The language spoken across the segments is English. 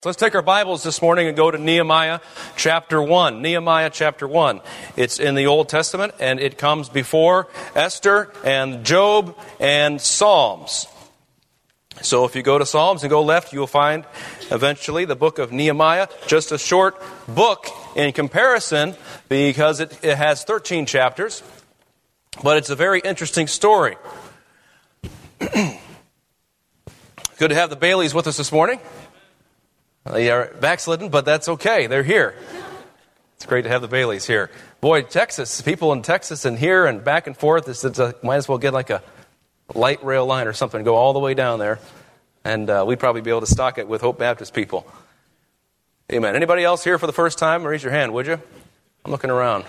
Let's take our Bibles this morning and go to Nehemiah chapter 1. Nehemiah chapter 1. It's in the Old Testament, and it comes before Esther and Job and Psalms. So if you go to Psalms and go left, you'll find eventually the book of Nehemiah. Just a short book in comparison because it has 13 chapters, but it's a very interesting story. Good to have the Baileys with us this morning. They are backslidden, but that's okay. They're here. It's great to have the Baileys here. Boy, Texas, people in Texas and here and back and forth, might as well get like a light rail line or something, go all the way down there. And we'd probably be able to stock it with Hope Baptist people. Amen. Anybody else here for the first time? Raise your hand, would you? I'm looking around.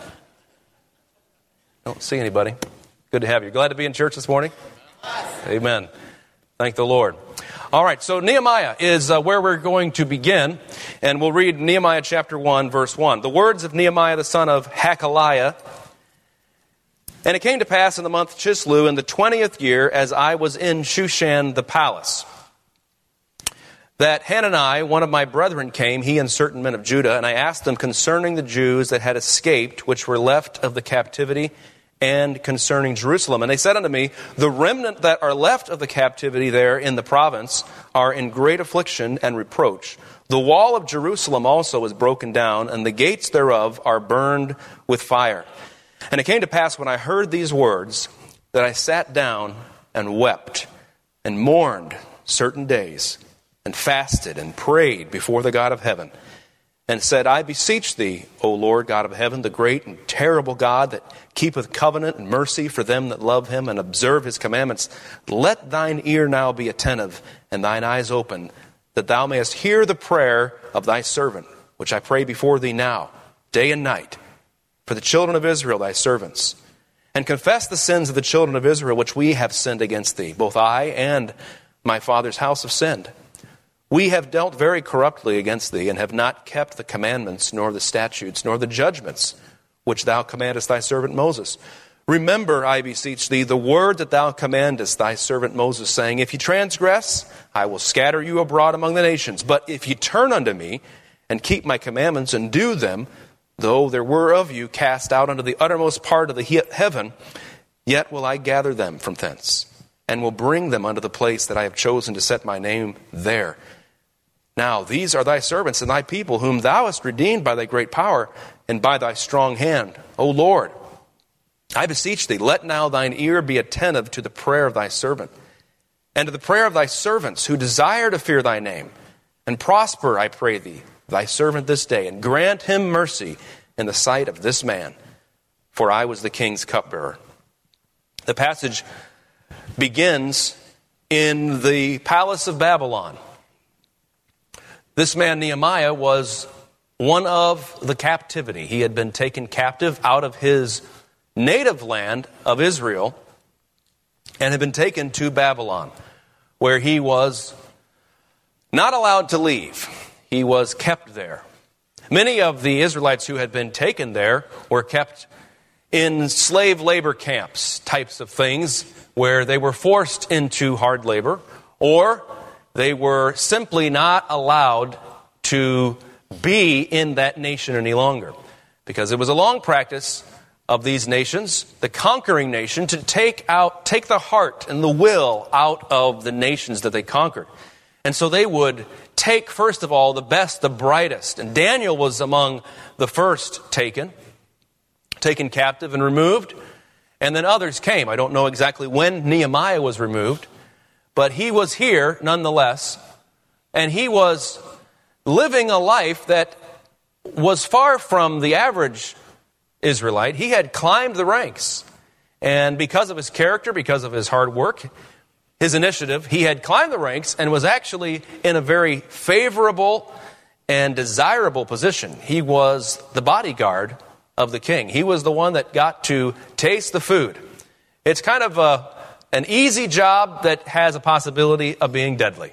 Don't see anybody. Good to have you. Glad to be in church this morning? Amen. Thank the Lord. All right, so Nehemiah is where we're going to begin, and we'll read Nehemiah chapter 1, verse 1. The words of Nehemiah the son of Hakaliah. And it came to pass in the month Chislew in the 20th year, as I was in Shushan the palace, that Hanani, one of my brethren, came, he and certain men of Judah, and I asked them concerning the Jews that had escaped, which were left of the captivity, and concerning Jerusalem. And they said unto me, the remnant that are left of the captivity there in the province are in great affliction and reproach. The wall of Jerusalem also is broken down, and the gates thereof are burned with fire. And it came to pass when I heard these words, that I sat down and wept, and mourned certain days, and fasted and prayed before the God of heaven, and said, I beseech thee, O Lord God of heaven, the great and terrible God that keepeth covenant and mercy for them that love him and observe his commandments, let thine ear now be attentive and thine eyes open, that thou mayest hear the prayer of thy servant, which I pray before thee now, day and night, for the children of Israel, thy servants, and confess the sins of the children of Israel, which we have sinned against thee. Both I and my father's house have sinned. We have dealt very corruptly against thee, and have not kept the commandments, nor the statutes, nor the judgments, which thou commandest thy servant Moses. Remember, I beseech thee, the word that thou commandest thy servant Moses, saying, if ye transgress, I will scatter you abroad among the nations. But if ye turn unto me, and keep my commandments, and do them, though there were of you cast out unto the uttermost part of the heaven, yet will I gather them from thence, and will bring them unto the place that I have chosen to set my name there. Now these are thy servants and thy people, whom thou hast redeemed by thy great power and by thy strong hand. O Lord, I beseech thee, let now thine ear be attentive to the prayer of thy servant, and to the prayer of thy servants who desire to fear thy name. And prosper, I pray thee, thy servant this day, and grant him mercy in the sight of this man, for I was the king's cupbearer. The passage begins in the palace of Babylon. This man Nehemiah was one of the captivity. He had been taken captive out of his native land of Israel and had been taken to Babylon, where he was not allowed to leave. He was kept there. Many of the Israelites who had been taken there were kept in slave labor camps, types of things, where they were forced into hard labor, or they were simply not allowed to be in that nation any longer. Because it was a long practice of these nations, the conquering nation, to take the heart and the will out of the nations that they conquered. And so they would take, first of all, the best, the brightest. And Daniel was among the first taken captive and removed. And then others came. I don't know exactly when Nehemiah was removed, but he was here nonetheless, and he was living a life that was far from the average Israelite. He had climbed the ranks, and because of his character, because of his hard work, his initiative, he had climbed the ranks and was actually in a very favorable and desirable position. He was the bodyguard of the king. He was the one that got to taste the food. It's kind of an easy job that has a possibility of being deadly.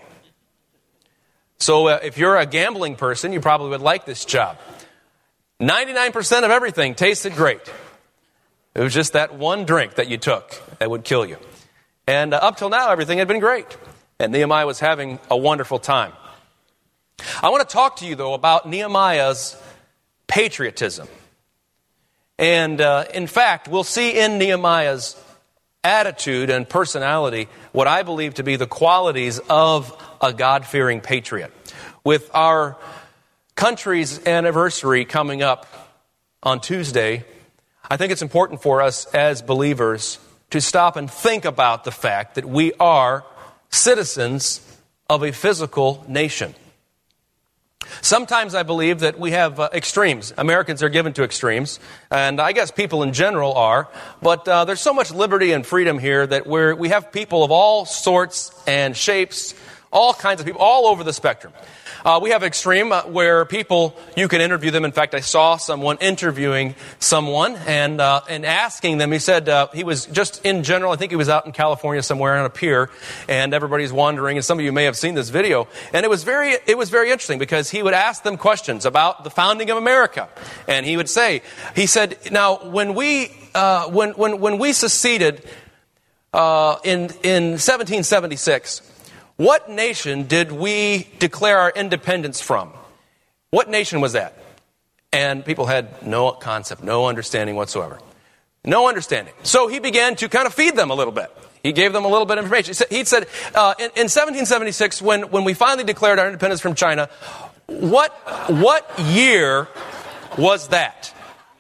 So if you're a gambling person, you probably would like this job. 99% of everything tasted great. It was just that one drink that you took that would kill you. And up till now, everything had been great. And Nehemiah was having a wonderful time. I want to talk to you, though, about Nehemiah's patriotism. And in fact, we'll see in Nehemiah's attitude and personality what I believe to be the qualities of a God-fearing patriot. With our country's anniversary coming up on Tuesday, I think it's important for us as believers to stop and think about the fact that we are citizens of a physical nation. Sometimes I believe that we have extremes. Americans are given to extremes, and I guess people in general are, but there's so much liberty and freedom here that we have people of all sorts and shapes, all kinds of people, all over the spectrum. We have extreme where people, you can interview them. In fact, I saw someone interviewing someone and asking them. He said he was just in general, I think he was out in California somewhere on a pier, and everybody's wondering, and some of you may have seen this video, and it was very interesting because he would ask them questions about the founding of America. And he said, now when we seceded in 1776, what nation did we declare our independence from? What nation was that? And people had no concept, no understanding whatsoever. No understanding. So he began to kind of feed them a little bit. He gave them a little bit of information. He said in 1776, when we finally declared our independence from China, what year was that?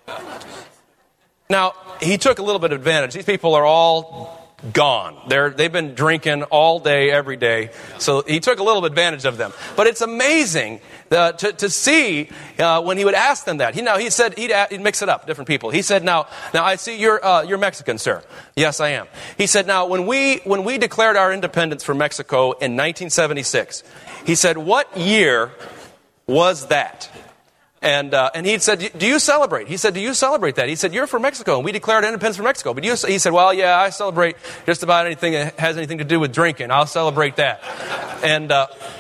Now, he took a little bit of advantage. These people are all gone. They've been drinking all day, every day. So he took a little advantage of them. But it's amazing to see when he would ask them that. He said he'd mix it up, different people. He said, "Now I see you're Mexican, sir." "Yes, I am." He said, "Now when we declared our independence from Mexico in 1976," he said, "what year was that?" And he said, "Do you celebrate?" He said, "Do you celebrate that?" He said, "You're from Mexico, and we declared independence from Mexico. But he said, "Well, yeah, I celebrate just about anything that has anything to do with drinking. I'll celebrate that." And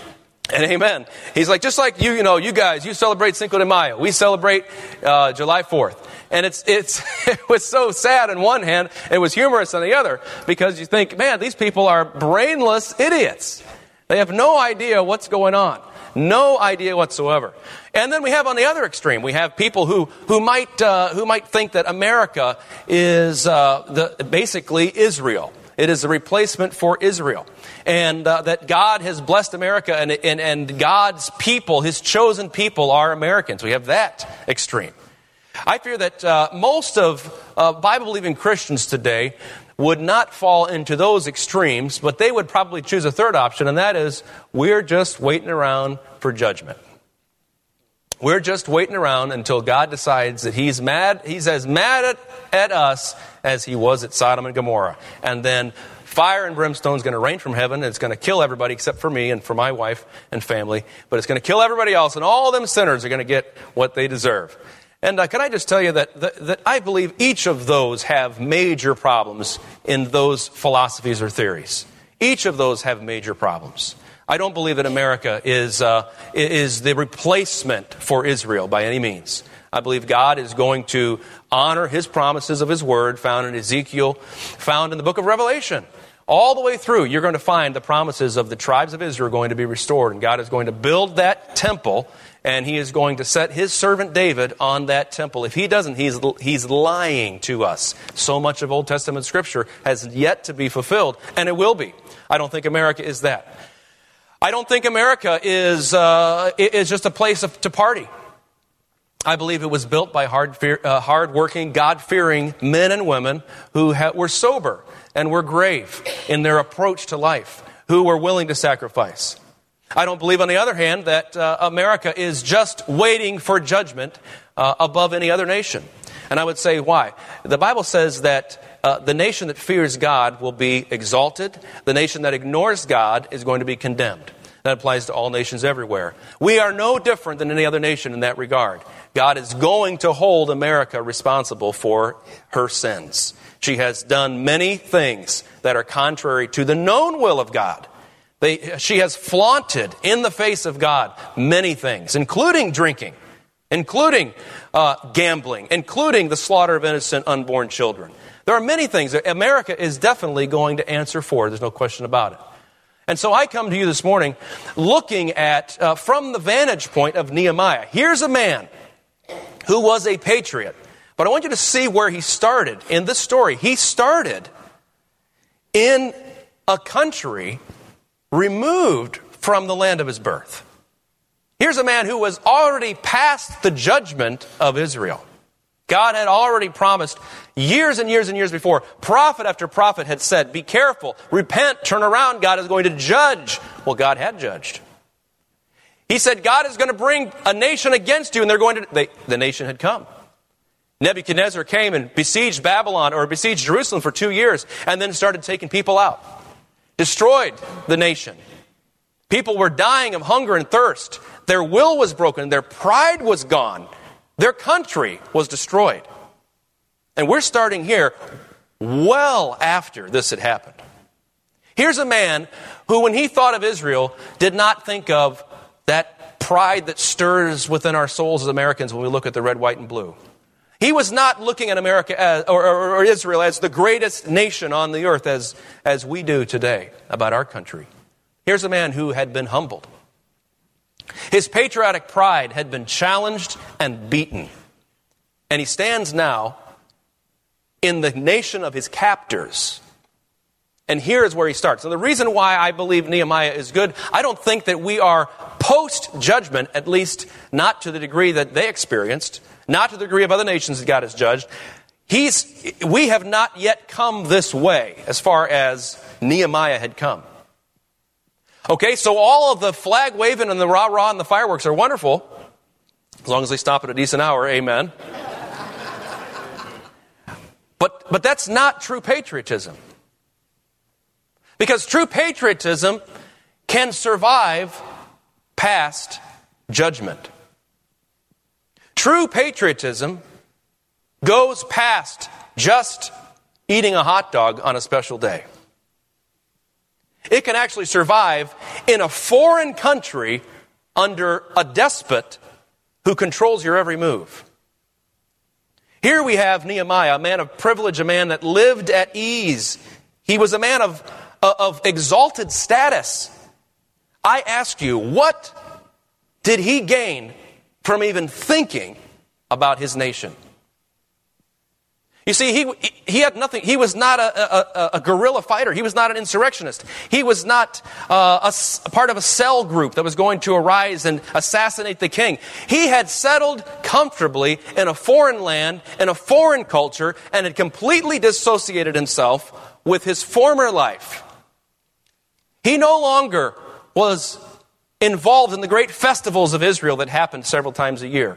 amen. He's like, just like you guys, you celebrate Cinco de Mayo. We celebrate July 4th. And it was so sad on one hand, it was humorous on the other, because you think, man, these people are brainless idiots. They have no idea what's going on. No idea whatsoever. And then we have on the other extreme, we have people who might think that America is basically Israel. It is a replacement for Israel. And that God has blessed America and God's people, His chosen people, are Americans. We have that extreme. I fear that most of Bible-believing Christians today would not fall into those extremes, but they would probably choose a third option, and that is, we're just waiting around for judgment. We're just waiting around until God decides that He's as mad at us as He was at Sodom and Gomorrah. And then fire and brimstone is going to rain from heaven, and it's going to kill everybody except for me and for my wife and family. But it's going to kill everybody else, and all them sinners are going to get what they deserve. And can I just tell you that I believe each of those have major problems in those philosophies or theories. Each of those have major problems. I don't believe that America is the replacement for Israel by any means. I believe God is going to honor His promises of His Word found in Ezekiel, found in the book of Revelation. All the way through, you're going to find the promises of the tribes of Israel going to be restored. And God is going to build that temple, and He is going to set His servant David on that temple. If He doesn't, he's lying to us. So much of Old Testament Scripture has yet to be fulfilled, and it will be. I don't think America is that. I don't think America is just a place to party. I believe it was built by hard-working, God-fearing men and women who were sober and were grave in their approach to life, who were willing to sacrifice. I don't believe, on the other hand, that America is just waiting for judgment above any other nation. And I would say why. The Bible says that the nation that fears God will be exalted. The nation that ignores God is going to be condemned. That applies to all nations everywhere. We are no different than any other nation in that regard. God is going to hold America responsible for her sins. She has done many things that are contrary to the known will of God. She has flaunted in the face of God many things, including drinking, including gambling, including the slaughter of innocent unborn children. There are many things that America is definitely going to answer for. There's no question about it. And so I come to you this morning looking at, from the vantage point of Nehemiah. Here's a man who was a patriot. But I want you to see where he started in this story. He started in a country removed from the land of his birth. Here's a man who was already past the judgment of Israel. God had already promised years and years and years before. Prophet after prophet had said, be careful, repent, turn around, God is going to judge. Well, God had judged. He said, God is going to bring a nation against you, and the nation had come. Nebuchadnezzar came and besieged Babylon, or besieged Jerusalem for 2 years, and then started taking people out. Destroyed the nation. People were dying of hunger and thirst. Their will was broken. Their pride was gone. Their country was destroyed. And we're starting here well after this had happened. Here's a man who, when he thought of Israel, did not think of that pride that stirs within our souls as Americans when we look at the red, white, and blue. He was not looking at America as, or Israel as the greatest nation on the earth as we do today about our country. Here's a man who had been humbled. His patriotic pride had been challenged and beaten. And he stands now in the nation of his captors. And here is where he starts. And the reason why I believe Nehemiah is good, I don't think that we are post-judgment, at least not to the degree that they experienced, not to the degree of other nations that God has judged. We have not yet come this way as far as Nehemiah had come. Okay, so all of the flag waving and the rah-rah and the fireworks are wonderful, as long as they stop at a decent hour, amen. But that's not true patriotism. Because true patriotism can survive past judgment. True patriotism goes past just eating a hot dog on a special day. It can actually survive in a foreign country under a despot who controls your every move. Here we have Nehemiah, a man of privilege, a man that lived at ease. He was a man of exalted status. I ask you, what did he gain from even thinking about his nation? You see, he had nothing. He was not a guerrilla fighter. He was not an insurrectionist. He was not a part of a cell group that was going to arise and assassinate the king. He had settled comfortably in a foreign land, in a foreign culture, and had completely dissociated himself with his former life. He no longer was involved in the great festivals of Israel that happened several times a year.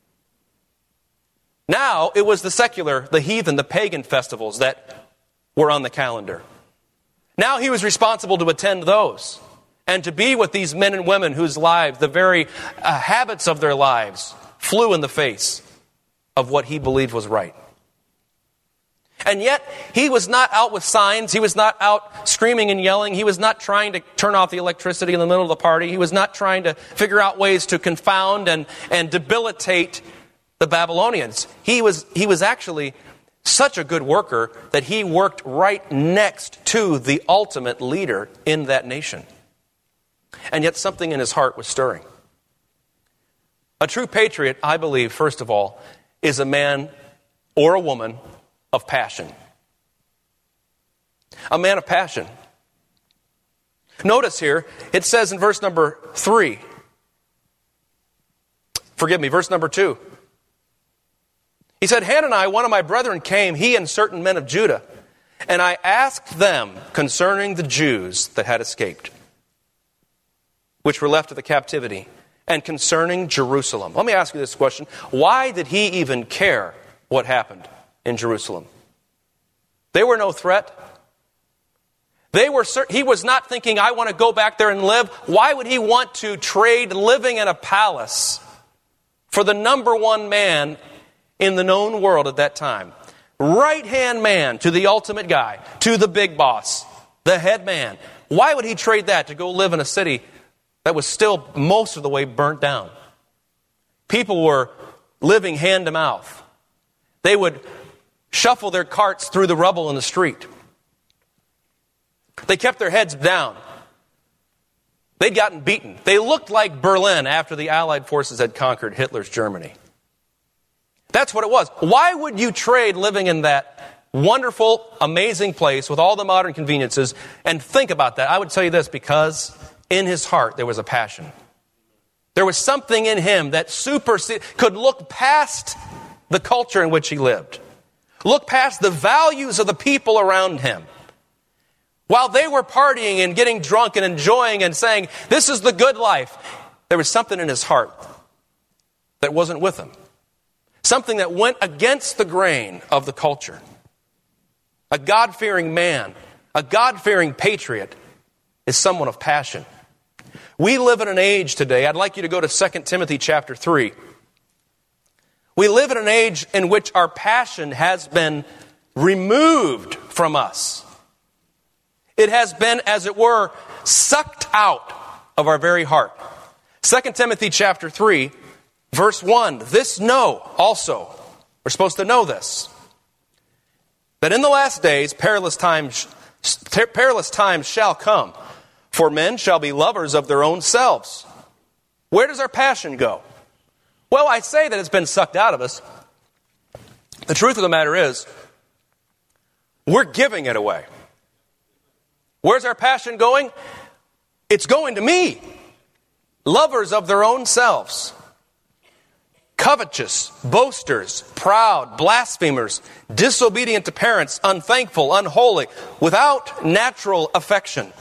Now it was the secular, the heathen, the pagan festivals that were on the calendar. Now he was responsible to attend those and to be with these men and women whose lives, the very habits of their lives, flew in the face of what he believed was right. And yet, he was not out with signs. He was not out screaming and yelling. He was not trying to turn off the electricity in the middle of the party. He was not trying to figure out ways to confound and debilitate the Babylonians. He was actually such a good worker that he worked right next to the ultimate leader in that nation. And yet something in his heart was stirring. A true patriot, I believe, first of all, is a man or a woman of passion. A man of passion. Notice here, it says in verse number 3. Verse number 2. He said, Hanani, one of my brethren, came, he and certain men of Judah, and I asked them concerning the Jews that had escaped, which were left of the captivity, and concerning Jerusalem. Let me ask you this question. Why did he even care what happened in Jerusalem? They were no threat. He was not thinking, I want to go back there and live. Why would he want to trade living in a palace for the number one man in the known world at that time? Right-hand man to the ultimate guy, to the big boss, the head man. Why would he trade that to go live in a city that was still most of the way burnt down? People were living hand to mouth. They would shuffle their carts through the rubble in the street. They kept their heads down. They'd gotten beaten. They looked like Berlin after the Allied forces had conquered Hitler's Germany. That's what it was. Why would you trade living in that wonderful, amazing place with all the modern conveniences and think about that? I would tell you this, because in his heart there was a passion. There was something in him that could look past the culture in which he lived. Look past the values of the people around him. While they were partying and getting drunk and enjoying and saying, this is the good life, there was something in his heart that wasn't with him. Something that went against the grain of the culture. A God-fearing man, a God-fearing patriot is someone of passion. We live in an age today, I'd like you to go to 2 Timothy chapter 3. We live in an age in which our passion has been removed from us. It has been, as it were, sucked out of our very heart. 2 Timothy chapter 3, verse 1. This know also, we're supposed to know this, that in the last days perilous times shall come, for men shall be lovers of their own selves. Where does our passion go? Well, I say that it's been sucked out of us. The truth of the matter is, we're giving it away. Where's our passion going? It's going to me. Lovers of their own selves. Covetous, boasters, proud, blasphemers, disobedient to parents, unthankful, unholy, without natural affection.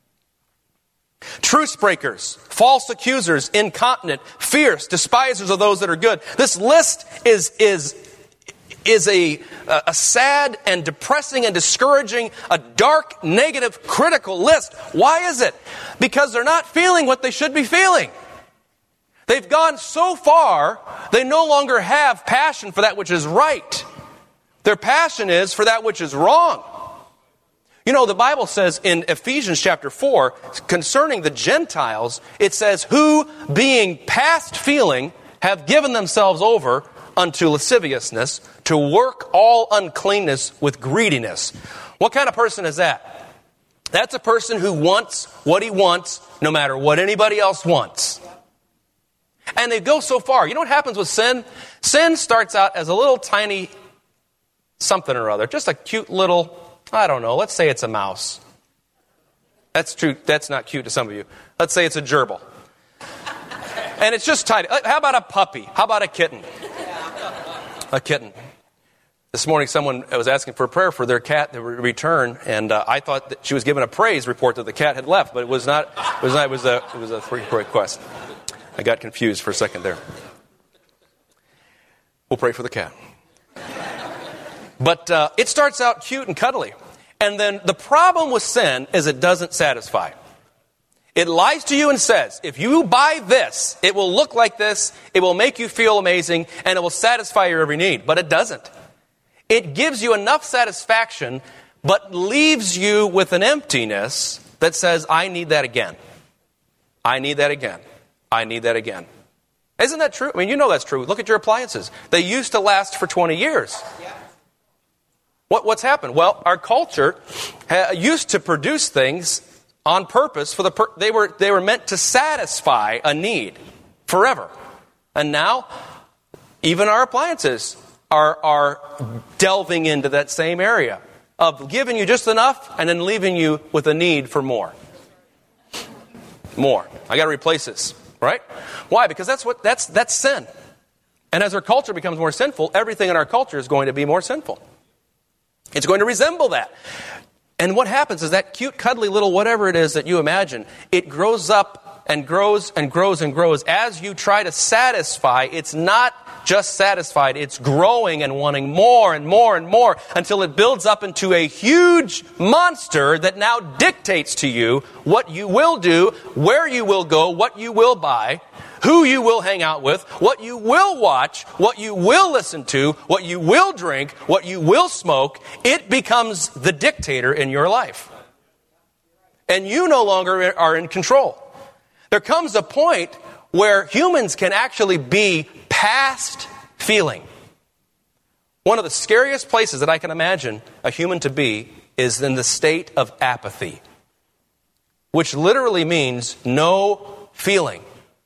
Truce breakers, false accusers, incontinent, fierce, despisers of those that are good. This list is a sad and depressing and discouraging, a dark, negative, critical list. Why is it? Because they're not feeling what they should be feeling. They've gone so far, they no longer have passion for that which is right. Their passion is for that which is wrong. You know, the Bible says in Ephesians chapter 4, concerning the Gentiles, it says, who, being past feeling, have given themselves over unto lasciviousness, to work all uncleanness with greediness. What kind of person is that? That's a person who wants what he wants, no matter what anybody else wants. And they go so far. You know what happens with sin? Sin starts out as a little tiny something or other. Just a cute little, I don't know, let's say it's a mouse. That's true. That's not cute to some of you. Let's say it's a gerbil. And it's just tiny. How about a puppy? How about a kitten? A kitten. This morning someone was asking for a prayer for their cat to return, and I thought that she was giving a praise report that the cat had left, but it was not. It was a free request. I got confused for a second there. We'll pray for the cat. But it starts out cute and cuddly. And then the problem with sin is it doesn't satisfy. It lies to you and says, if you buy this, it will look like this, it will make you feel amazing, and it will satisfy your every need. But it doesn't. It gives you enough satisfaction, but leaves you with an emptiness that says, I need that again. I need that again. I need that again. Isn't that true? I mean, you know that's true. Look at your appliances. They used to last for 20 years. What's happened? Well, our culture used to produce things on purpose they were meant to satisfy a need forever. And now, even our appliances are delving into that same area of giving you just enough and then leaving you with a need for more. More. I got to replace this, right? Why? Because that's sin. And as our culture becomes more sinful, everything in our culture is going to be more sinful. It's going to resemble that. And what happens is that cute, cuddly little whatever it is that you imagine, it grows up and grows and grows and grows. As you try to satisfy, it's not just satisfied, it's growing and wanting more and more and more until it builds up into a huge monster that now dictates to you what you will do, where you will go, what you will buy, who you will hang out with, what you will watch, what you will listen to, what you will drink, what you will smoke. It becomes the dictator in your life. And you no longer are in control. There comes a point where humans can actually be past feeling. One of the scariest places that I can imagine a human to be is in the state of apathy. which literally means no feeling.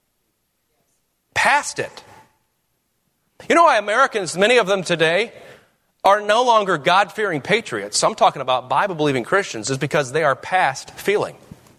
Past it. You know why Americans, many of them today, are no longer God-fearing patriots? I'm talking about Bible-believing Christians, is because they are past feeling.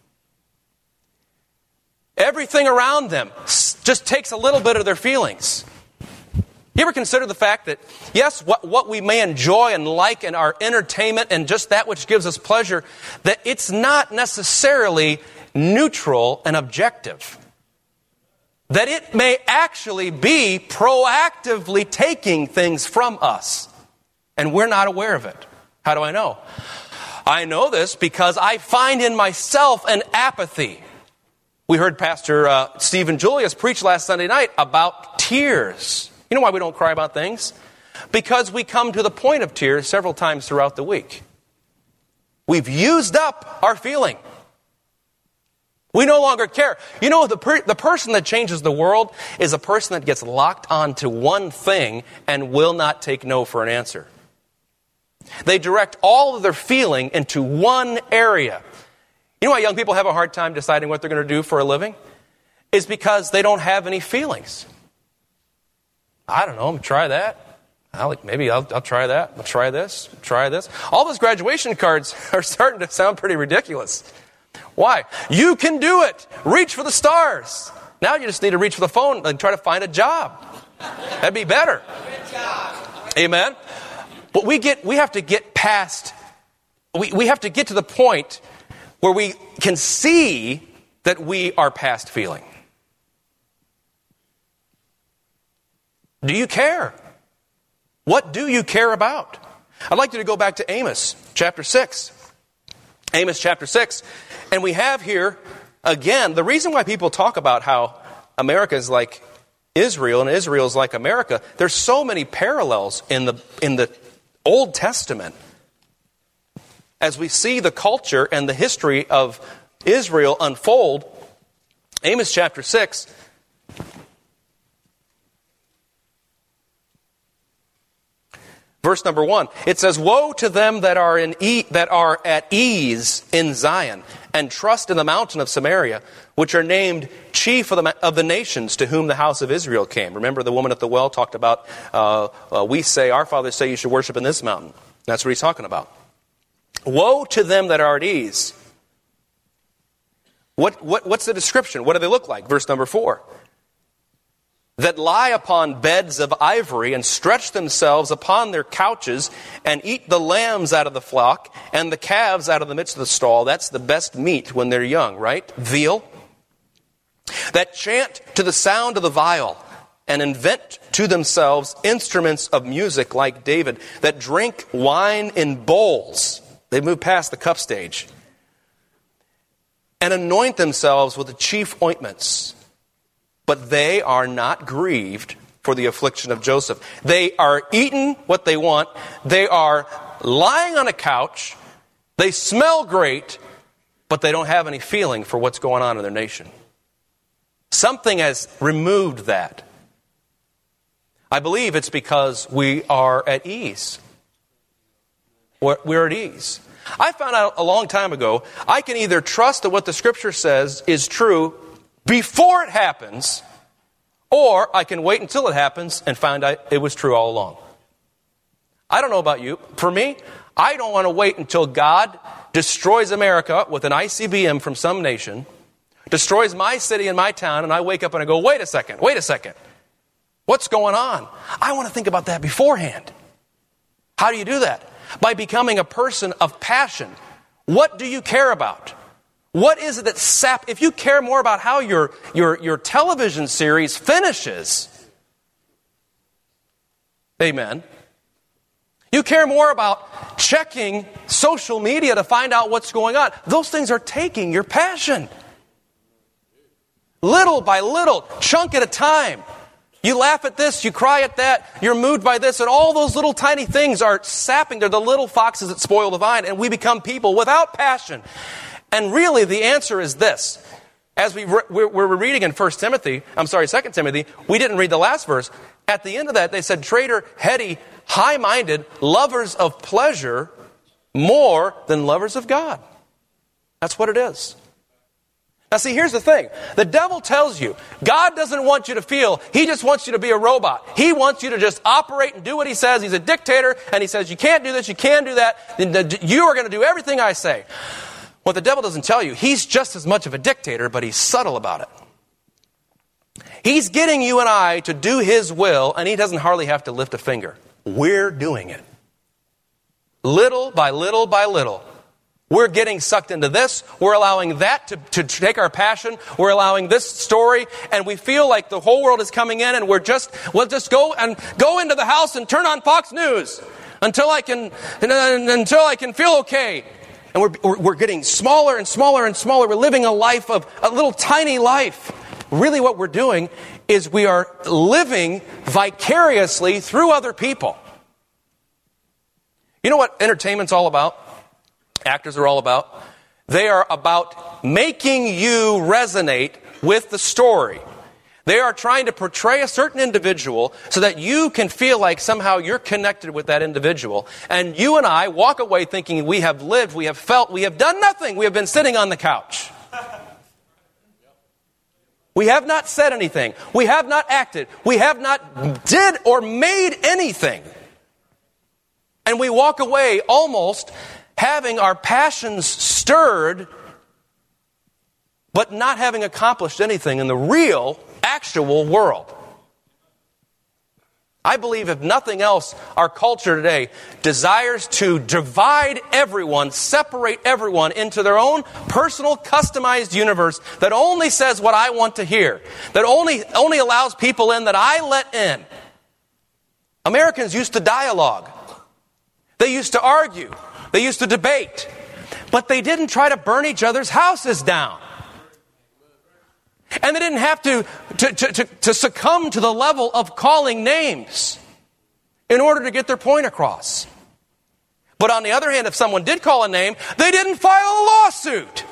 Everything around them just takes a little bit of their feelings. You ever consider the fact that, yes, what we may enjoy and like in our entertainment and just that which gives us pleasure, that it's not necessarily neutral and objective. That it may actually be proactively taking things from us, and we're not aware of it. How do I know? I know this because I find in myself an apathy. We heard Pastor Stephen Julius preach last Sunday night about tears. You know why we don't cry about things? Because we come to the point of tears several times throughout the week. We've used up our feeling. We no longer care. You know, the person that changes the world is a person that gets locked onto one thing and will not take no for an answer. They direct all of their feeling into one area. You know why young people have a hard time deciding what they're going to do for a living? It's because they don't have any feelings. I don't know, I'm going to try that. Maybe I'll try that. I'll try this. Try this. All those graduation cards are starting to sound pretty ridiculous. Why? You can do it. Reach for the stars. Now you just need to reach for the phone and try to find a job. That'd be better. Amen. But we have to get past, we have to get to the point where we can see that we are past feeling. Do you care? What do you care about? I'd like you to go back to Amos chapter 6. Amos chapter 6. And we have here, again, the reason why people talk about how America is like Israel and Israel is like America, there's so many parallels in the Old Testament. As we see the culture and the history of Israel unfold, Amos chapter 6, verse number 1, it says, "Woe to them that are at ease in Zion, and trust in the mountain of Samaria, which are named chief of the nations to whom the house of Israel came." Remember the woman at the well talked about, our fathers say you should worship in this mountain. That's what he's talking about. Woe to them that are at ease. What's the description? What do they look like? Verse number 4. "That lie upon beds of ivory and stretch themselves upon their couches and eat the lambs out of the flock and the calves out of the midst of the stall." That's the best meat when they're young, right? Veal. "That chant to the sound of the viol and invent to themselves instruments of music like David. That drink wine in bowls." They've moved past the cup stage. "And anoint themselves with the chief ointments. But they are not grieved for the affliction of Joseph." They are eating what they want. They are lying on a couch. They smell great, but they don't have any feeling for what's going on in their nation. Something has removed that. I believe it's because we are at ease. We're at ease. I found out a long time ago, I can either trust that what the Scripture says is true before it happens, or I can wait until it happens and find out it was true all along. I don't know about you. For me, I don't want to wait until God destroys America with an ICBM from some nation, destroys my city and my town, and I wake up and I go, wait a second. What's going on? I want to think about that beforehand. How do you do that? By becoming a person of passion. What do you care about? What is it that if you care more about how your television series finishes, amen, you care more about checking social media to find out what's going on, those things are taking your passion. Little by little, chunk at a time. You laugh at this, you cry at that, you're moved by this, and all those little tiny things are sapping. They're the little foxes that spoil the vine, and we become people without passion. And really, the answer is this. As we're reading in 2 Timothy, we didn't read the last verse. At the end of that, they said, traitor, heady, high-minded, lovers of pleasure more than lovers of God. That's what it is. Now see, here's the thing. The devil tells you, God doesn't want you to feel, he just wants you to be a robot. He wants you to just operate and do what he says. He's a dictator, and he says, you can't do this, you can't do that. You are going to do everything I say. What the devil doesn't tell you, he's just as much of a dictator, but he's subtle about it. He's getting you and I to do his will, and he doesn't hardly have to lift a finger. We're doing it. Little by little by little. We're getting sucked into this. We're allowing that to take our passion. We're allowing this story, and we feel like the whole world is coming in, and we'll just go into the house and turn on Fox News until I can feel okay. And we're getting smaller and smaller and smaller. We're living a little tiny life. Really, what we're doing is we are living vicariously through other people. You know what entertainment's all about? Actors are all about? They are about making you resonate with the story. They are trying to portray a certain individual so that you can feel like somehow you're connected with that individual. And you and I walk away thinking we have lived, we have felt, we have done nothing. We have been sitting on the couch. We have not said anything. We have not acted. We have not did or made anything. And we walk away almost having our passions stirred, but not having accomplished anything in the real, actual world. I believe, if nothing else, our culture today desires to divide everyone, separate everyone into their own personal, customized universe that only says what I want to hear, that only allows people in that I let in. Americans used to dialogue. They used to argue. They used to debate. But they didn't try to burn each other's houses down. And they didn't have to succumb to the level of calling names in order to get their point across. But on the other hand, if someone did call a name, they didn't file a lawsuit.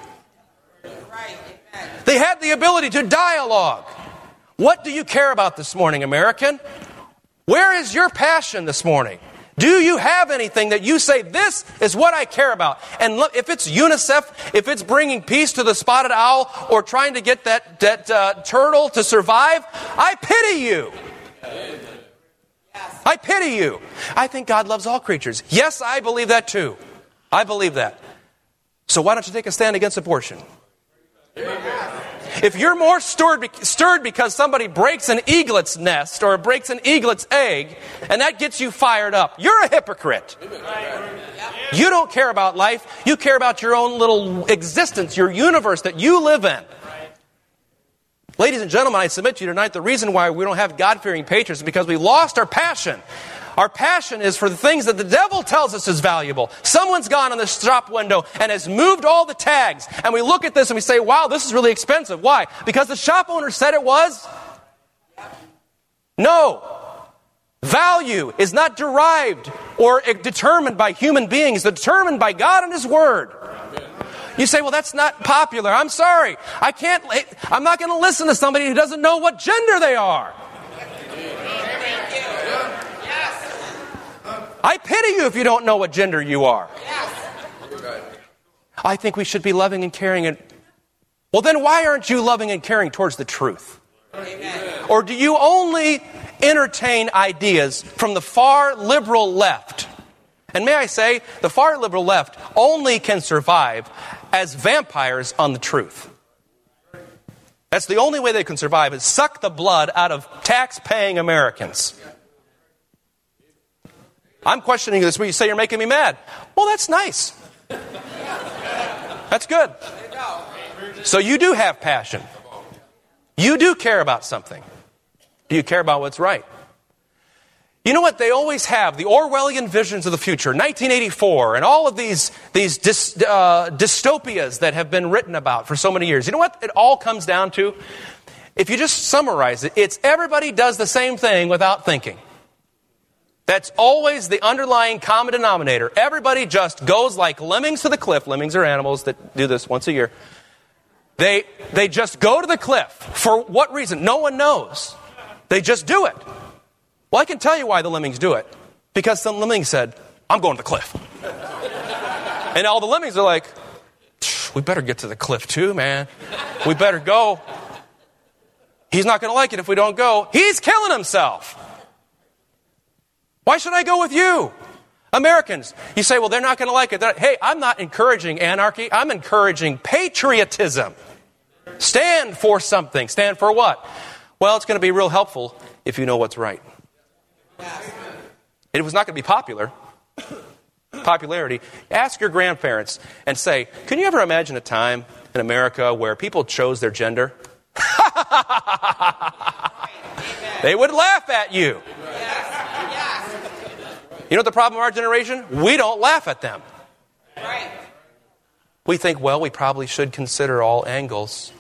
They had the ability to dialogue. What do you care about this morning, American? Where is your passion this morning? Do you have anything that you say, this is what I care about? And look, if it's UNICEF, if it's bringing peace to the spotted owl, or trying to get that turtle to survive, I pity you. I pity you. I think God loves all creatures. Yes, I believe that too. I believe that. So why don't you take a stand against abortion? If you're more stirred because somebody breaks an eaglet's nest or breaks an eaglet's egg, and that gets you fired up, you're a hypocrite. You don't care about life. You care about your own little existence, your universe that you live in. Ladies and gentlemen, I submit to you tonight, the reason why we don't have God-fearing patriots is because we lost our passion. Our passion is for the things that the devil tells us is valuable. Someone's gone on the shop window and has moved all the tags. And we look at this and we say, wow, this is really expensive. Why? Because the shop owner said it was? No. Value is not derived or determined by human beings. It's determined by God and His Word. You say, well, that's not popular. I'm sorry. I'm not going to listen to somebody who doesn't know what gender they are. I pity you if you don't know what gender you are. I think we should be loving and caring. Well, then why aren't you loving and caring towards the truth? Amen. Or do you only entertain ideas from the far liberal left? And may I say, the far liberal left only can survive as vampires on the truth. That's the only way they can survive, is suck the blood out of tax-paying Americans. I'm questioning this where you say you're making me mad. Well, that's nice. That's good. So you do have passion. You do care about something. Do you care about what's right? You know what they always have? The Orwellian visions of the future, 1984, and all of these dystopias that have been written about for so many years. You know what it all comes down to? If you just summarize it, it's everybody does the same thing without thinking. That's always the underlying common denominator. Everybody just goes like lemmings to the cliff. Lemmings are animals that do this once a year. They just go to the cliff. For what reason? No one knows. They just do it. Well, I can tell you why the lemmings do it. Because some lemmings said, I'm going to the cliff. And all the lemmings are like, We better get to the cliff too, man. We better go. He's not going to like it if we don't go. He's killing himself. Why should I go with you? Americans, you say, well, they're not going to like it. Hey, I'm not encouraging anarchy. I'm encouraging patriotism. Stand for something. Stand for what? Well, it's going to be real helpful if you know what's right. It was not going to be popular. Popularity. Ask your grandparents and say, can you ever imagine a time in America where people chose their gender? They would laugh at you. You know what the problem of our generation? We don't laugh at them. We think, well, we probably should consider all angles.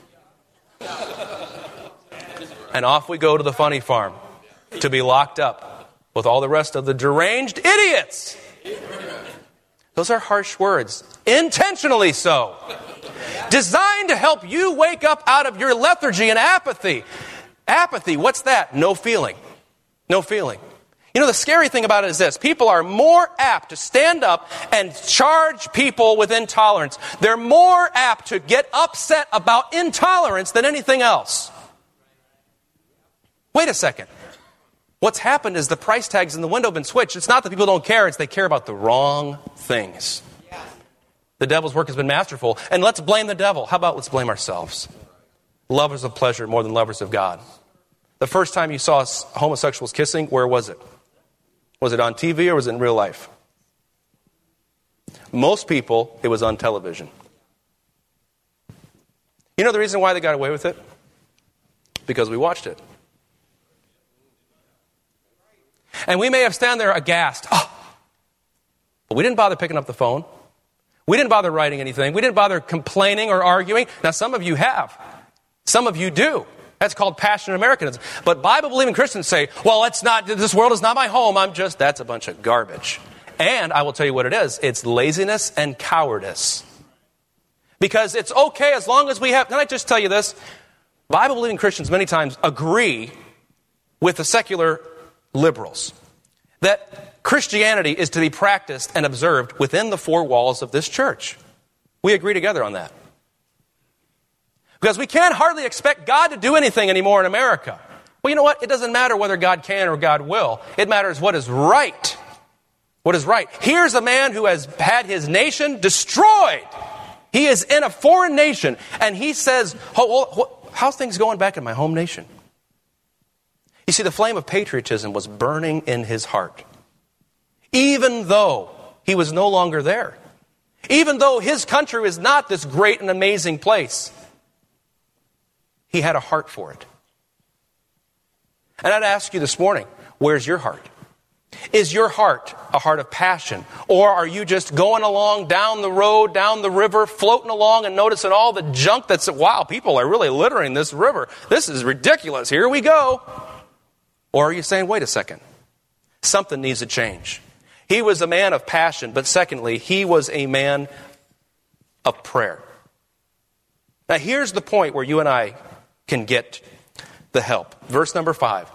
And off we go to the funny farm to be locked up with all the rest of the deranged idiots. Those are harsh words. Intentionally so. Designed to help you wake up out of your lethargy and apathy. Apathy, what's that? No feeling. No feeling. You know, the scary thing about it is this. People are more apt to stand up and charge people with intolerance. They're more apt to get upset about intolerance than anything else. Wait a second. What's happened is the price tags in the window have been switched. It's not that people don't care. It's they care about the wrong things. The devil's work has been masterful. And let's blame the devil. How about let's blame ourselves? Lovers of pleasure more than lovers of God. The first time you saw homosexuals kissing, where was it? Was it on TV or was it in real life? Most people, it was on television. You know the reason why they got away with it? Because we watched it. And we may have stand there aghast. Oh. But we didn't bother picking up the phone. We didn't bother writing anything. We didn't bother complaining or arguing. Now, some of you have. Some of you do. That's called passionate Americanism. But Bible-believing Christians say, well, this world is not my home. That's a bunch of garbage. And I will tell you what it is. It's laziness and cowardice. Because it's okay as long as we have, can I just tell you this? Bible-believing Christians many times agree with the secular liberals that Christianity is to be practiced and observed within the four walls of this church. We agree together on that. Because we can't hardly expect God to do anything anymore in America. Well, you know what? It doesn't matter whether God can or God will. It matters what is right. What is right. Here's a man who has had his nation destroyed. He is in a foreign nation. And he says, how's things going back in my home nation? You see, the flame of patriotism was burning in his heart. Even though he was no longer there. Even though his country was not this great and amazing place. He had a heart for it. And I'd ask you this morning, where's your heart? Is your heart a heart of passion? Or are you just going along down the road, down the river, floating along and noticing all the junk that's, wow, people are really littering this river. This is ridiculous. Here we go. Or are you saying, wait a second, something needs to change. He was a man of passion, but secondly, he was a man of prayer. Now here's the point where you and I can get the help. Verse number 5.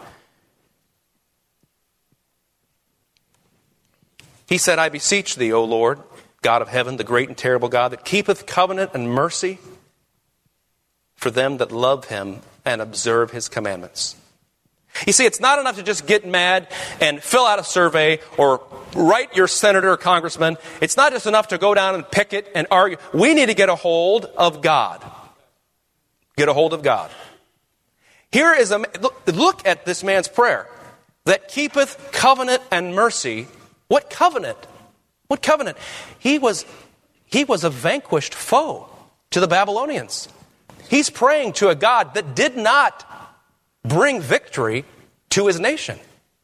He said, I beseech thee, O Lord, God of heaven, the great and terrible God, that keepeth covenant and mercy for them that love him and observe his commandments. You see, it's not enough to just get mad and fill out a survey or write your senator or congressman. It's not just enough to go down and picket and argue. We need to get a hold of God. Get a hold of God. Here is look at this man's prayer. That keepeth covenant and mercy. What covenant? What covenant? He was a vanquished foe to the Babylonians. He's praying to a God that did not bring victory to his nation.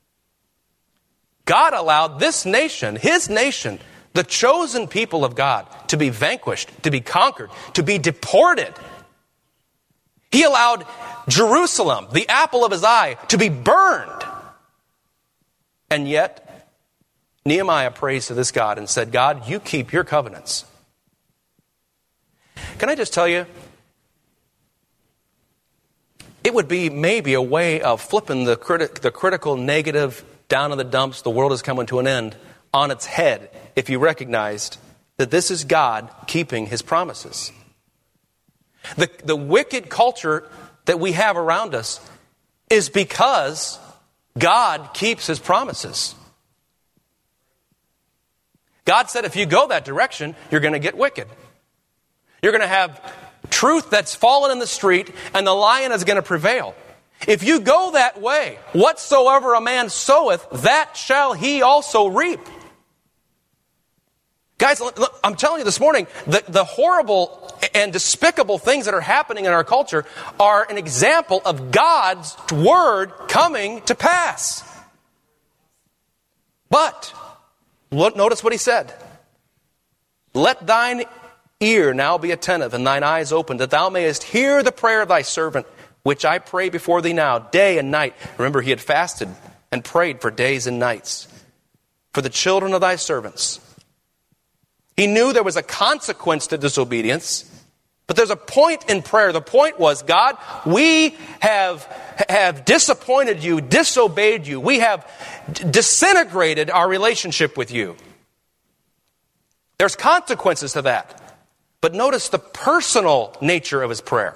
God allowed this nation, his nation, the chosen people of God, to be vanquished, to be conquered, to be deported. He allowed Jerusalem, the apple of his eye, to be burned. And yet, Nehemiah prays to this God and said, God, you keep your covenants. Can I just tell you, it would be maybe a way of flipping the critical, negative, down in the dumps, the world is coming to an end, on its head if you recognized that this is God keeping his promises. The wicked culture that we have around us is because God keeps His promises. God said if you go that direction, you're going to get wicked. You're going to have truth that's fallen in the street, and the lion is going to prevail. If you go that way, whatsoever a man soweth, that shall he also reap. Guys, I'm telling you this morning, the horrible and despicable things that are happening in our culture are an example of God's word coming to pass. But, notice what He said. Let thine ear now be attentive and thine eyes open, that thou mayest hear the prayer of thy servant, which I pray before thee now, day and night. Remember, he had fasted and prayed for days and nights for the children of thy servants. He knew there was a consequence to disobedience, but there's a point in prayer. The point was, God, we have disappointed you, disobeyed you. We have disintegrated our relationship with you. There's consequences to that. But notice the personal nature of his prayer.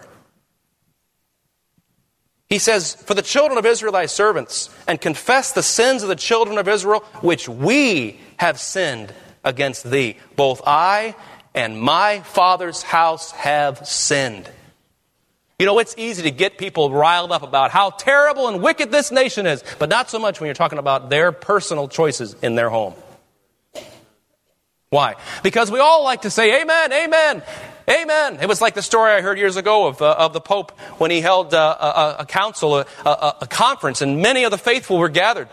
He says, for the children of Israel thy servants, and confess the sins of the children of Israel, which we have sinned against thee. Both I and my father's house have sinned. You know, it's easy to get people riled up about how terrible and wicked this nation is, but not so much when you're talking about their personal choices in their home. Why? Because we all like to say, amen, amen, amen. It was like the story I heard years ago of the Pope when he held a council, a conference, and many of the faithful were gathered.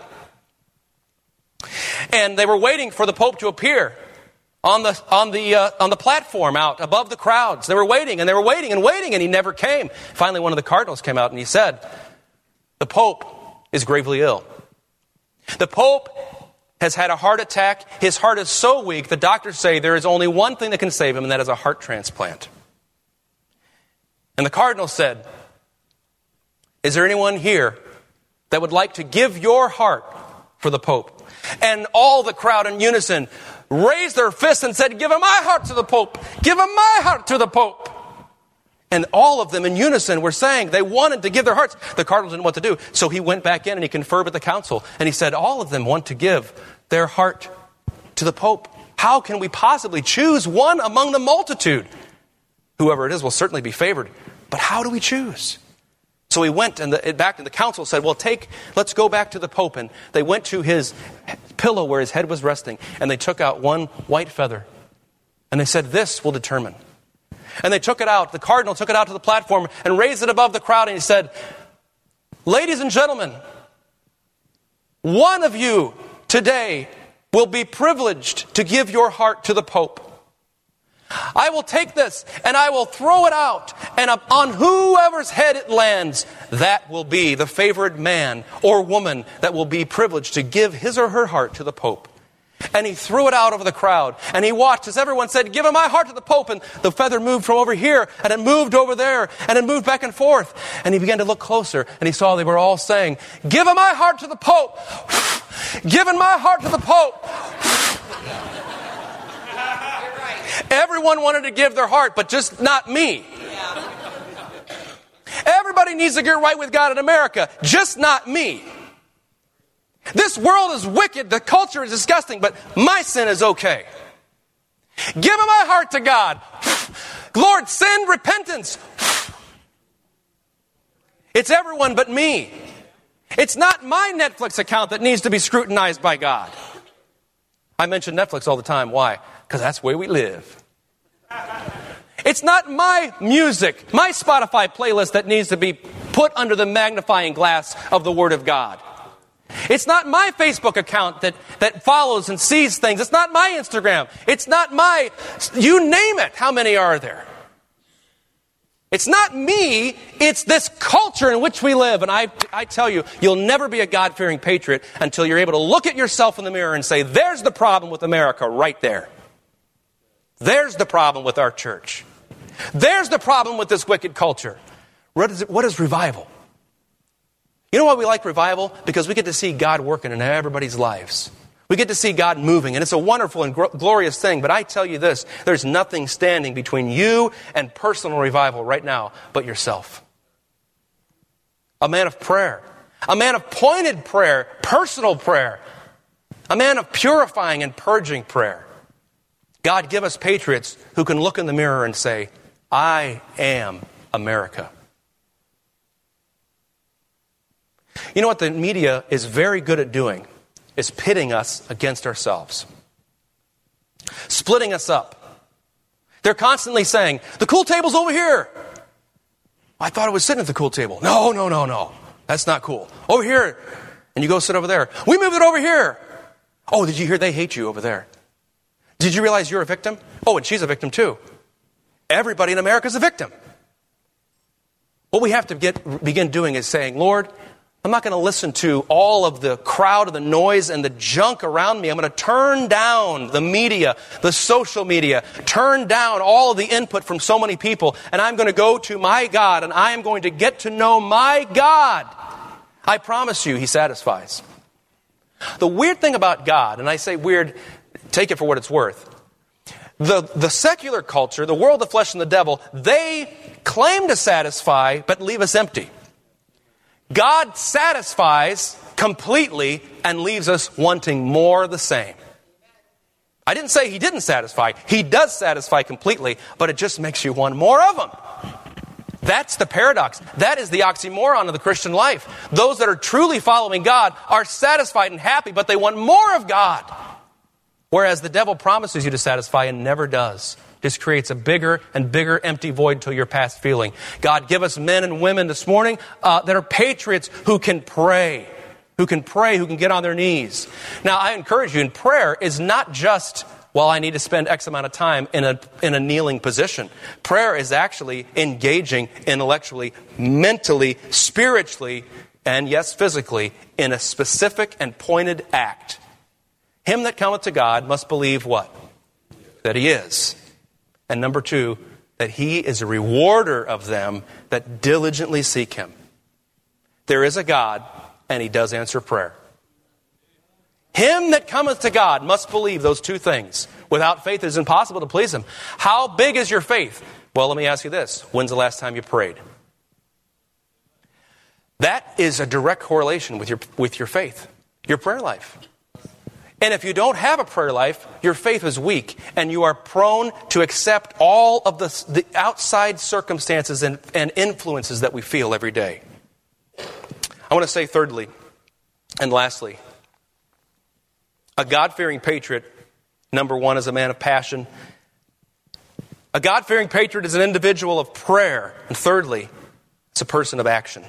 And they were waiting for the Pope to appear on the platform out above the crowds. They were waiting, and and he never came. Finally, one of the cardinals came out and he said, the Pope is gravely ill. The Pope has had a heart attack. His heart is so weak, the doctors say there is only one thing that can save him, and that is a heart transplant. And the cardinal said, is there anyone here that would like to give your heart for the Pope? And all the crowd in unison raised their fists and said, give him my heart to the Pope. Give him my heart to the Pope. And all of them in unison were saying they wanted to give their hearts. The cardinal didn't know what to do. So he went back in and he conferred with the council. And he said, all of them want to give their heart to the Pope. How can we possibly choose one among the multitude? Whoever it is will certainly be favored. But how do we choose? So he went and the council said, well, let's go back to the Pope. And they went to his pillow where his head was resting. And they took out one white feather. And they said, this will determine. And they took it out. The cardinal took it out to the platform and raised it above the crowd. And he said, ladies and gentlemen, one of you today will be privileged to give your heart to the Pope. I will take this and I will throw it out, and on whoever's head it lands, that will be the favored man or woman that will be privileged to give his or her heart to the Pope. And he threw it out over the crowd, and he watched as everyone said, give him my heart to the Pope. And the feather moved from over here, and it moved over there, and it moved back and forth. And he began to look closer, and he saw they were all saying, give him my heart to the Pope. Give him my heart to the Pope. Everyone wanted to give their heart, but just not me. Everybody needs to get right with God in America, just not me. This world is wicked, the culture is disgusting, but my sin is okay. Give my heart to God. Lord, send repentance. It's everyone but me. It's not my Netflix account that needs to be scrutinized by God. I mention Netflix all the time. Why? Because that's where we live. It's not my music, my Spotify playlist that needs to be put under the magnifying glass of the Word of God. It's not my Facebook account that follows and sees things. It's not my Instagram. It's not my, you name it. How many are there? It's not me. It's this culture in which we live. And I tell you, you'll never be a God-fearing patriot until you're able to look at yourself in the mirror and say, there's the problem with America right there. There's the problem with our church. There's the problem with this wicked culture. What is revival? You know why we like revival? Because we get to see God working in everybody's lives. We get to see God moving, and it's a wonderful and glorious thing. But I tell you this, there's nothing standing between you and personal revival right now but yourself. A man of prayer. A man of pointed prayer, personal prayer. A man of purifying and purging prayer. God, give us patriots who can look in the mirror and say, I am America. You know what the media is very good at doing? Is pitting us against ourselves. Splitting us up. They're constantly saying, the cool table's over here. I thought it was sitting at the cool table. No. That's not cool. Over here. And you go sit over there. We moved it over here. Oh, did you hear they hate you over there? Did you realize you're a victim? Oh, and she's a victim too. Everybody in America is a victim. What we have to begin doing is saying, Lord, I'm not going to listen to all of the crowd and the noise and the junk around me. I'm going to turn down the media, the social media, turn down all of the input from so many people, and I'm going to go to my God, and I am going to get to know my God. I promise you, He satisfies. The weird thing about God, and I say weird, take it for what it's worth, the secular culture, the world, the flesh, and the devil, they claim to satisfy, but leave us empty. God satisfies completely and leaves us wanting more of the same. I didn't say He didn't satisfy. He does satisfy completely, but it just makes you want more of Him. That's the paradox. That is the oxymoron of the Christian life. Those that are truly following God are satisfied and happy, but they want more of God. Whereas the devil promises you to satisfy and never does. Just creates a bigger and bigger empty void until you're past feeling. God, give us men and women this morning that are patriots who can pray, who can get on their knees. Now, I encourage you, in prayer is not just, well, I need to spend X amount of time in a kneeling position. Prayer is actually engaging intellectually, mentally, spiritually, and yes, physically, in a specific and pointed act. Him that cometh to God must believe what? That He is. And number 2, that He is a rewarder of them that diligently seek Him. There is a God, and He does answer prayer. Him that cometh to God must believe those 2 things. Without faith, it is impossible to please Him. How big is your faith? Well, let me ask you this. When's the last time you prayed? That is a direct correlation with your faith, your prayer life. And if you don't have a prayer life, your faith is weak, and you are prone to accept all of the outside circumstances and influences that we feel every day. I want to say thirdly, and lastly, a God-fearing patriot, number 1, is a man of passion. A God-fearing patriot is an individual of prayer. And thirdly, it's a person of action.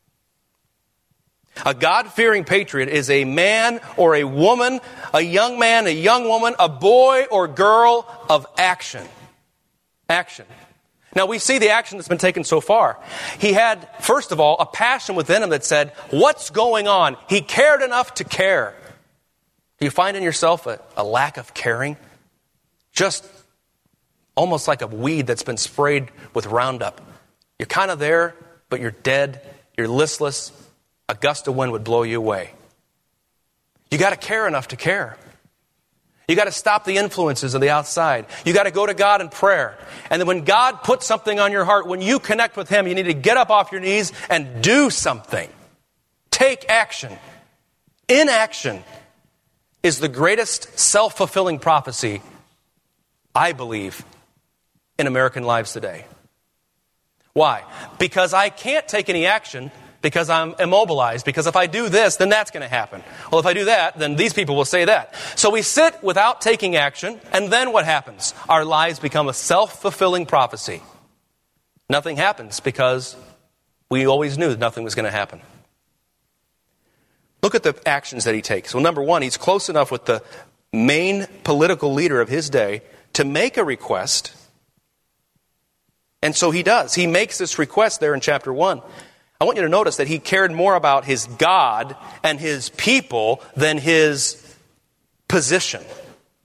A God-fearing patriot is a man or a woman, a young man, a young woman, a boy or girl of action. Action. Now we see the action that's been taken so far. He had, first of all, a passion within him that said, what's going on? He cared enough to care. Do you find in yourself a lack of caring? Just almost like a weed that's been sprayed with Roundup. You're kind of there, but you're dead. You're listless. A gust of wind would blow you away. You got to care enough to care. You got to stop the influences of the outside. You got to go to God in prayer. And then when God puts something on your heart, when you connect with Him, you need to get up off your knees and do something. Take action. Inaction is the greatest self-fulfilling prophecy, I believe, in American lives today. Why? Because I can't take any action because I'm immobilized. Because if I do this, then that's going to happen. Well, if I do that, then these people will say that. So we sit without taking action, and then what happens? Our lives become a self-fulfilling prophecy. Nothing happens because we always knew that nothing was going to happen. Look at the actions that he takes. Well, number 1, he's close enough with the main political leader of his day to make a request. And so he does. He makes this request there in chapter 1. I want you to notice that he cared more about his God and his people than his position.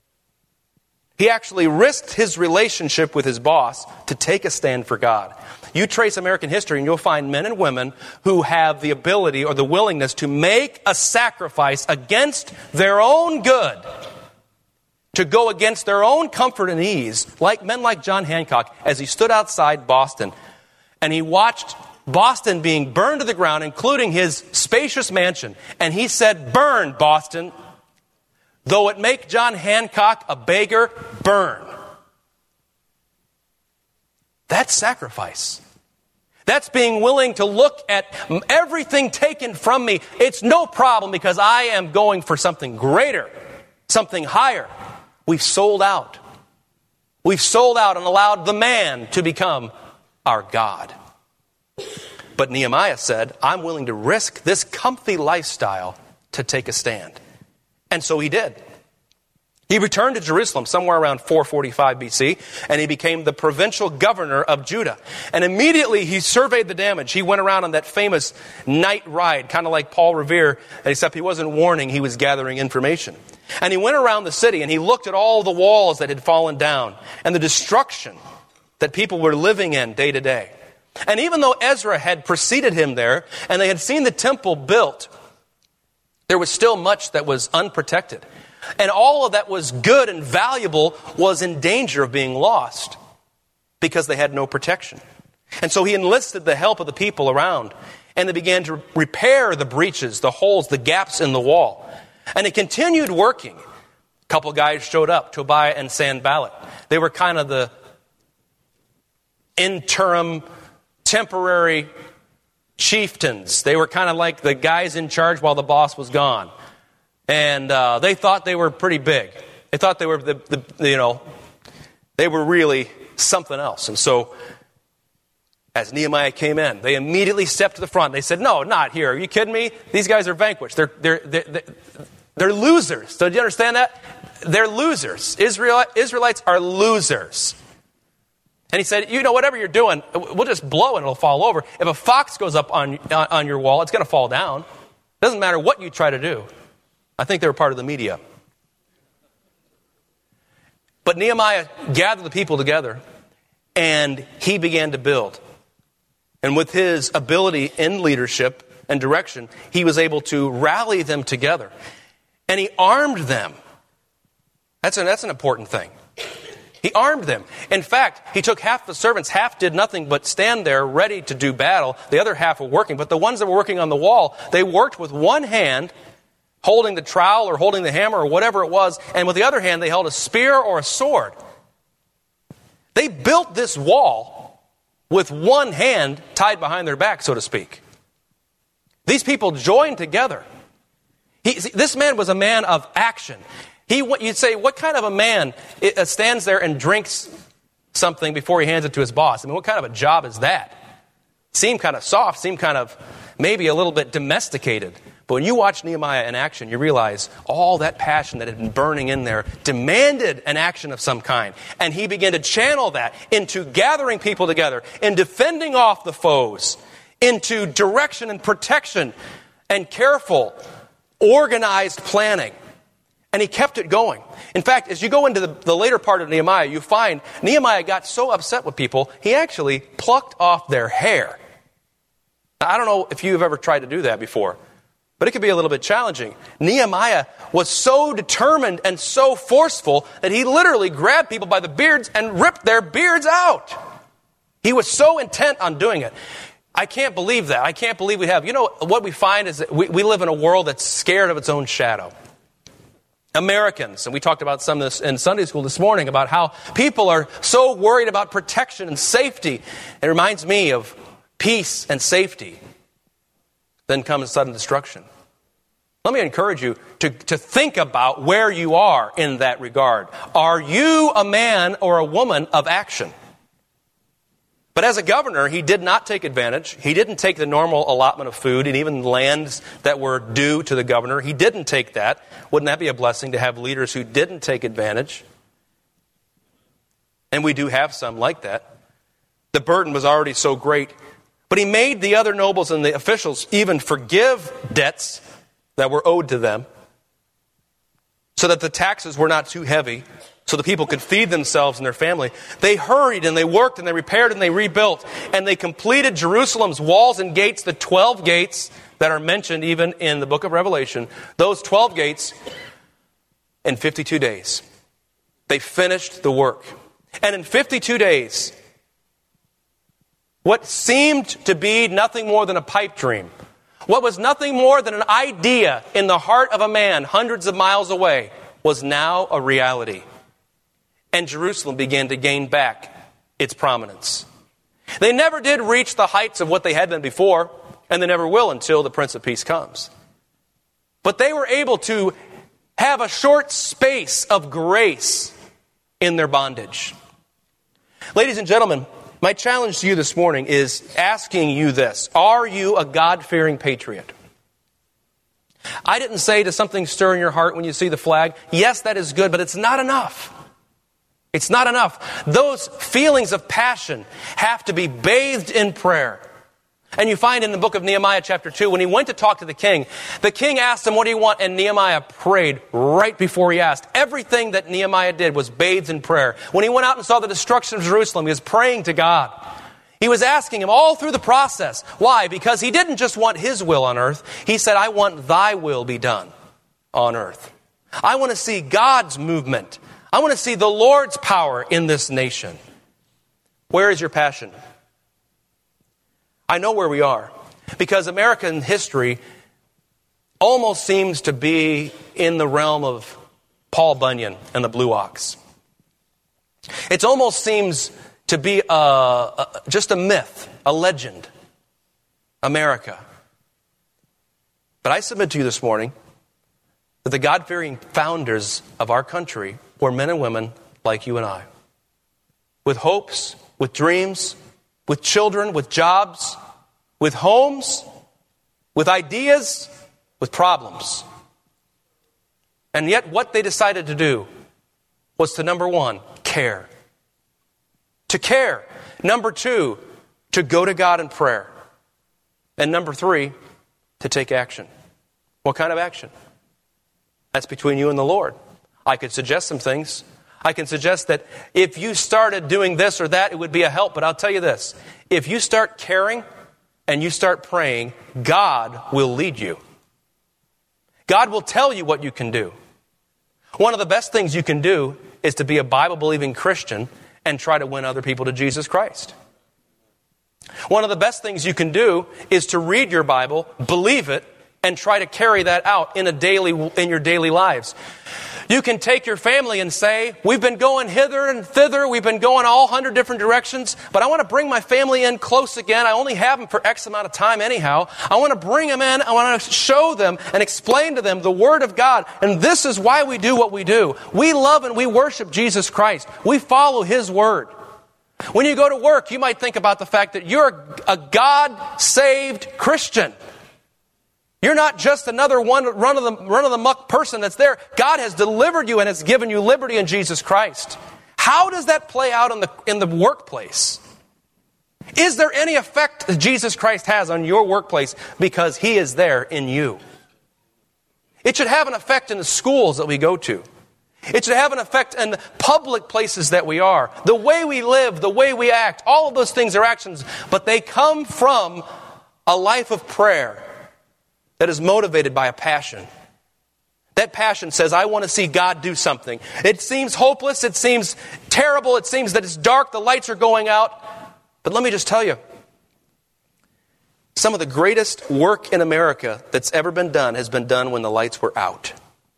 He actually risked his relationship with his boss to take a stand for God. You trace American history and you'll find men and women who have the ability or the willingness to make a sacrifice against their own good, to go against their own comfort and ease, like men like John Hancock, as he stood outside Boston and he watched Boston being burned to the ground, including his spacious mansion. And he said, "Burn, Boston. Though it make John Hancock a beggar, burn." That's sacrifice. That's being willing to look at everything taken from me. It's no problem because I am going for something greater, something higher. We've sold out. We've sold out and allowed the man to become our God. But Nehemiah said, "I'm willing to risk this comfy lifestyle to take a stand." And so he did. He returned to Jerusalem somewhere around 445 BC, and he became the provincial governor of Judah. And immediately he surveyed the damage. He went around on that famous night ride, kind of like Paul Revere, except he wasn't warning, he was gathering information. And he went around the city and he looked at all the walls that had fallen down and the destruction that people were living in day to day. And even though Ezra had preceded him there and they had seen the temple built, there was still much that was unprotected. And all of that was good and valuable was in danger of being lost because they had no protection. And so he enlisted the help of the people around, and they began to repair the breaches, the holes, the gaps in the wall. And it continued working. A couple guys showed up, Tobiah and Sanballat. They were kind of the interim, temporary chieftains. They were kind of like the guys in charge while the boss was gone. And they thought they were pretty big. They thought they were they were really something else. And so, as Nehemiah came in, they immediately stepped to the front. They said, "No, not here. Are you kidding me? These guys are vanquished. They're losers. Don't you understand that? They're losers. Israelites are losers." And he said, "Whatever you're doing, we'll just blow and it'll fall over. If a fox goes up on your wall, it's going to fall down. It doesn't matter what you try to do." I think they were part of the media. But Nehemiah gathered the people together and he began to build. And with his ability in leadership and direction, he was able to rally them together. And he armed them. That's an important thing. He armed them. In fact, he took half the servants. Half did nothing but stand there ready to do battle. The other half were working. But the ones that were working on the wall, they worked with one hand, holding the trowel or holding the hammer or whatever it was, and with the other hand they held a spear or a sword. They built this wall with one hand tied behind their back, so to speak. These people joined together. This man was a man of action. You'd say, what kind of a man stands there and drinks something before he hands it to his boss? I mean, what kind of a job is that? Seemed kind of soft, seemed kind of maybe a little bit domesticated. But when you watch Nehemiah in action, you realize all that passion that had been burning in there demanded an action of some kind. And he began to channel that into gathering people together, in defending off the foes, into direction and protection and careful, organized planning. And he kept it going. In fact, as you go into the later part of Nehemiah, you find Nehemiah got so upset with people, he actually plucked off their hair. Now, I don't know if you've ever tried to do that before, but it could be a little bit challenging. Nehemiah was so determined and so forceful that he literally grabbed people by the beards and ripped their beards out. He was so intent on doing it. I can't believe that. I can't believe we have. What we find is that we live in a world that's scared of its own shadow. Americans, and we talked about some of this in Sunday school this morning, about how people are so worried about protection and safety. It reminds me of peace and safety. Then comes sudden destruction. Let me encourage you to think about where you are in that regard. Are you a man or a woman of action? But as a governor, he did not take advantage. He didn't take the normal allotment of food and even lands that were due to the governor. He didn't take that. Wouldn't that be a blessing to have leaders who didn't take advantage? And we do have some like that. The burden was already so great. But he made the other nobles and the officials even forgive debts that were owed to them. so that the taxes were not too heavy, so the people could feed themselves and their family. They hurried and they worked and they repaired and they rebuilt, and they completed Jerusalem's walls and gates, the 12 gates that are mentioned even in the book of Revelation, those 12 gates, in 52 days. They finished the work. And in 52 days, what seemed to be nothing more than a pipe dream, what was nothing more than an idea in the heart of a man hundreds of miles away, was now a reality. And Jerusalem began to gain back its prominence. They never did reach the heights of what they had been before, and they never will until the Prince of Peace comes. But they were able to have a short space of grace in their bondage. Ladies and gentlemen, my challenge to you this morning is asking you this. Are you a God-fearing patriot? I didn't say, does something stir in your heart when you see the flag? Yes, that is good, but it's not enough. It's not enough. Those feelings of passion have to be bathed in prayer. And you find in the book of Nehemiah chapter 2, when he went to talk to the king asked him, what do you want? And Nehemiah prayed right before he asked. Everything that Nehemiah did was bathed in prayer. When he went out and saw the destruction of Jerusalem, he was praying to God. He was asking him all through the process. Why? Because he didn't just want his will on earth. He said, I want thy will be done on earth. I want to see God's movement. I want to see the Lord's power in this nation. Where is your passion? I know where we are, because American history almost seems to be in the realm of Paul Bunyan and the Blue Ox. It almost seems to be just a myth, a legend, America. But I submit to you this morning that the God-fearing founders of our country were men and women like you and I, with hopes, with dreams, with children, with jobs, with homes, with ideas, with problems. And yet what they decided to do was to, number one, care. To care. Number two, to go to God in prayer. And number three, to take action. What kind of action? That's between you and the Lord. I could suggest some things. I can suggest that if you started doing this or that, it would be a help. But I'll tell you this. If you start caring and you start praying, God will lead you. God will tell you what you can do. One of the best things you can do is to be a Bible-believing Christian and try to win other people to Jesus Christ. One of the best things you can do is to read your Bible, believe it, and try to carry that out in your daily lives. You can take your family and say, we've been going hither and thither, we've been going all 100 different directions, but I want to bring my family in close again. I only have them for X amount of time anyhow. I want to bring them in, I want to show them and explain to them the Word of God. And this is why we do what we do. We love and we worship Jesus Christ. We follow His Word. When you go to work, you might think about the fact that you're a God-saved Christian. You're not just another run-of-the-muck person that's there. God has delivered you and has given you liberty in Jesus Christ. How does that play out in the workplace? Is there any effect that Jesus Christ has on your workplace because He is there in you? It should have an effect in the schools that we go to. It should have an effect in the public places that we are. The way we live, the way we act, all of those things are actions, but they come from a life of prayer that is motivated by a passion. That passion says, I want to see God do something. It seems hopeless, it seems terrible, it seems that it's dark, the lights are going out. But let me just tell you, some of the greatest work in America that's ever been done has been done when the lights were out.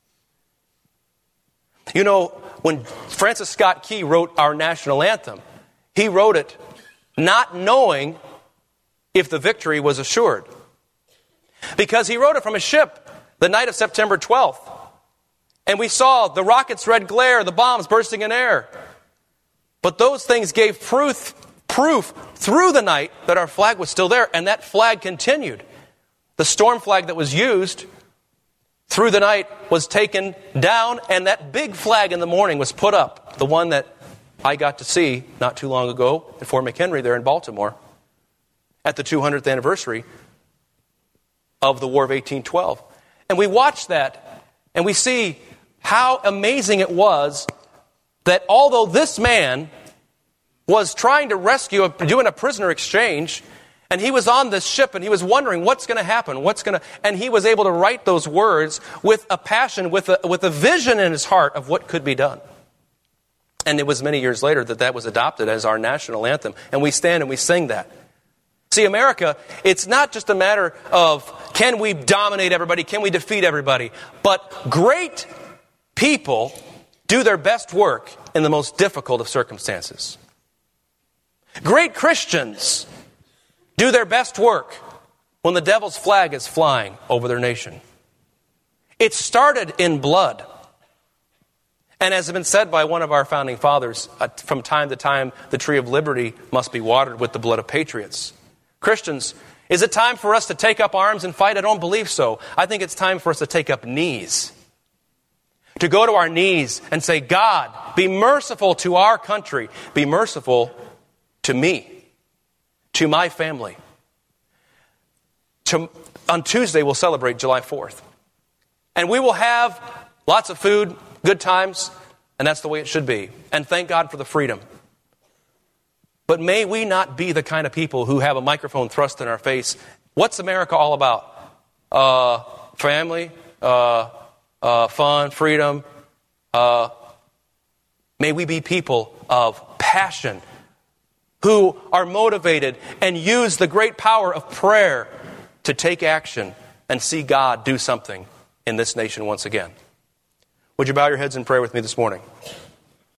You know, when Francis Scott Key wrote our national anthem, he wrote it not knowing if the victory was assured. Because he wrote it from a ship the night of September 12th. And we saw the rocket's red glare, the bombs bursting in air. But those things gave proof through the night that our flag was still there. And that flag continued. The storm flag that was used through the night was taken down. And that big flag in the morning was put up. The one that I got to see not too long ago at Fort McHenry there in Baltimore. At the 200th anniversary of the War of 1812. And we watch that, and we see how amazing it was that although this man was trying to rescue, doing a prisoner exchange, and he was on this ship and he was wondering what's going to happen, and he was able to write those words with a passion, with a vision in his heart of what could be done. And it was many years later that was adopted as our national anthem, and we stand and we sing that. See, America, it's not just a matter of can we dominate everybody, can we defeat everybody, but great people do their best work in the most difficult of circumstances. Great Christians do their best work when the devil's flag is flying over their nation. It started in blood. And as has been said by one of our founding fathers, from time to time, the tree of liberty must be watered with the blood of patriots. Christians, is it time for us to take up arms and fight? I don't believe so. I think it's time for us to take up knees. To go to our knees and say, God, be merciful to our country. Be merciful to me, to my family. On Tuesday, we'll celebrate July 4th. And we will have lots of food, good times, and that's the way it should be. And thank God for the freedom. But may we not be the kind of people who have a microphone thrust in our face. What's America all about? Family, fun, freedom. May we be people of passion who are motivated and use the great power of prayer to take action and see God do something in this nation once again. Would you bow your heads in prayer with me this morning?